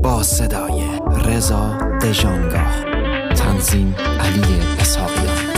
با صدای رضا دژانگاه، تنظیم علی اسحاقیان.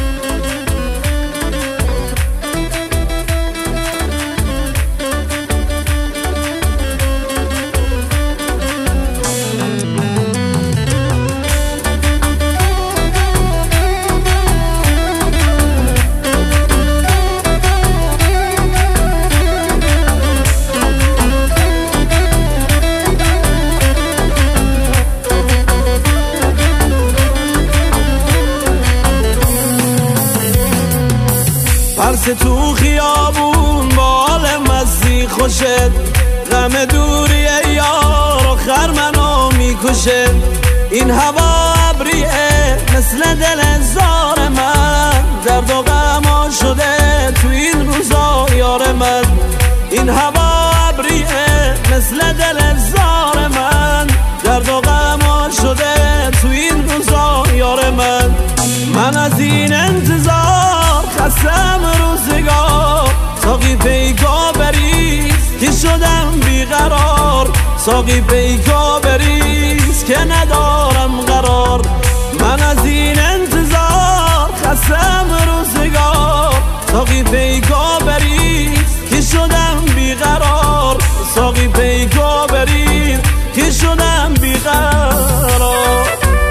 پرس تو خیابون بال مستی خوشت، غم دوری یار آخر منو میکشه. این هوا ابریه مثل دل زار من، درد و غم شده تو این روزا یار من. این هوا ابریه مثل دل زار من، درد و غم شده تو این روزا یار من. من از این انتظار خستم روزگار، ساقی پیکا بریز که شدم بیقرار. ساقی پیکا بریز که ندارم قرار. من از این انتظار خستم روزگار، ساقی پیکا بریز که شدم بیقرار. ساقی پیکا بریز که شدم بیقرار.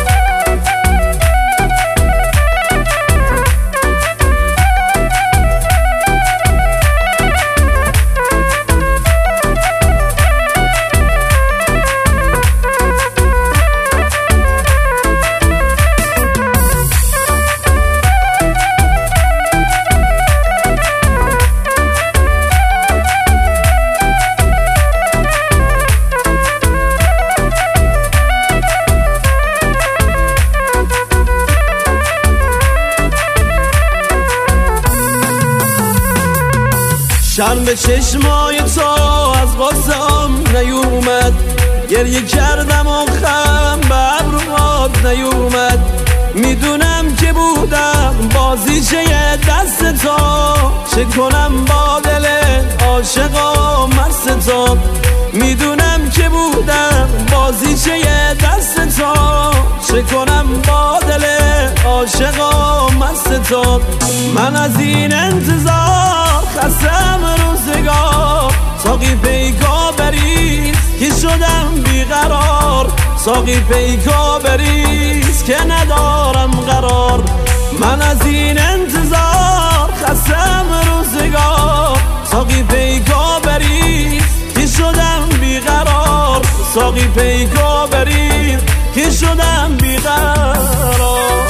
شرم به چشمای تو از قاسم نیومد، گریه کردم و خم به ابروات نیومد. میدونم که بودم بازیچه دست تو، چه کنم با دل عاشق و مست تو. میدونم که بودم بازیچه دست تو، چه کنم با دل عاشق و مست تو. من از این انتظار خستم روزگار، ساقی پیکا بریز که شدم بیقرار. ساقی پیکا بریز که ندارم قرار. من از این انتظار خستم روزگار، ساقی پیکا بریز که شدم بیقرار. ساقی پیکا بریز که شدم بیقرار.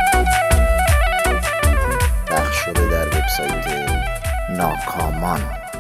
پخش شده در وبسایت ناکامان.